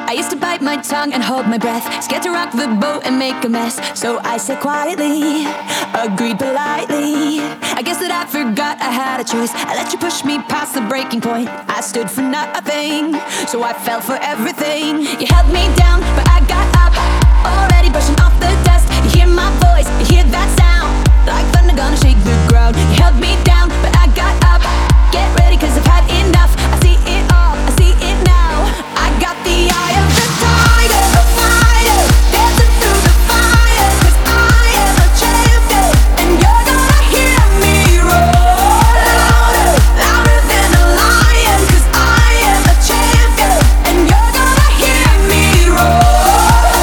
I used to bite my tongue and hold my breath, scared to rock the boat and make a mess. So I said quietly, agreed politely. I guess that I forgot I had a choice. I let you push me past the breaking point. I stood for nothing, so I fell for everything. You held me down, but I got up, already brushing off the dust. You hear my voice, you hear that sound, like thunder gonna shake the ground. You held me down, but I got up. Get ready, cause I've had enough. I see it all, I see it now. I got the eye of the tiger, a fighter, dancing through the fire. Cause I am a champion, and you're gonna hear me roar louder, louder than a lion. Cause I am a champion, and you're gonna hear me roar.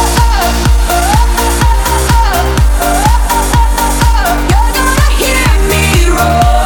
You're gonna hear me roar.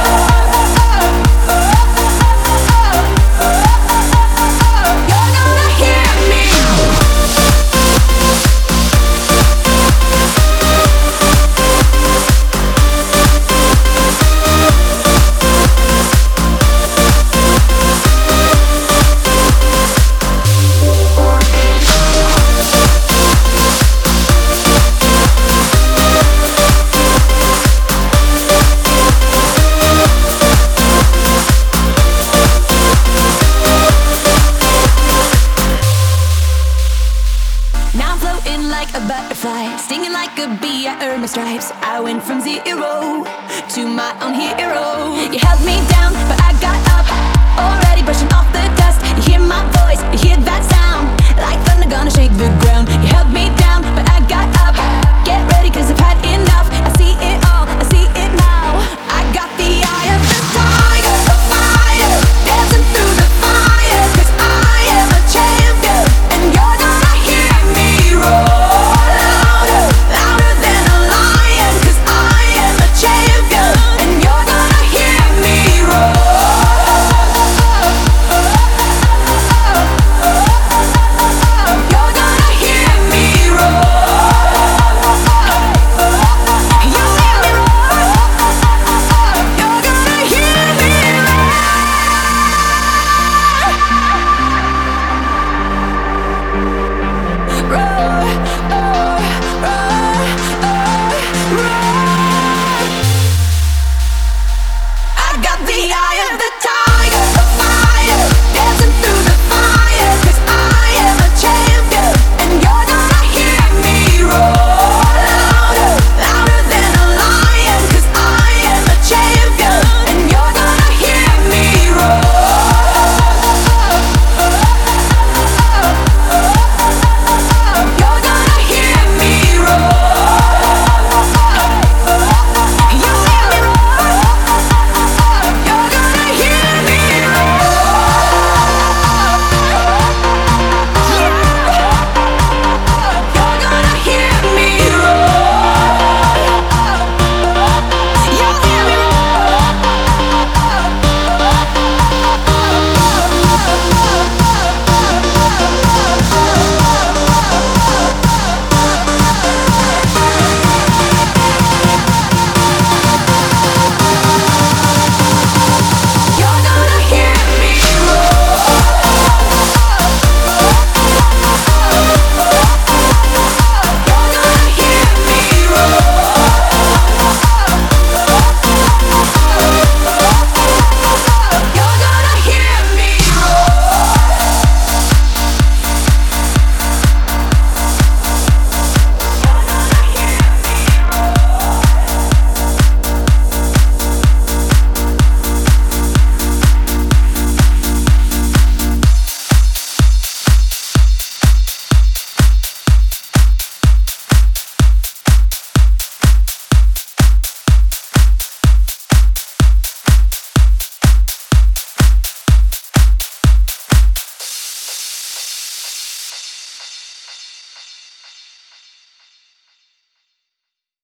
Now I'm floating like a butterfly, stinging like a bee, I earned my stripes. I went from zero to my own hero. You held me down, but I got up, already brushing off the dust.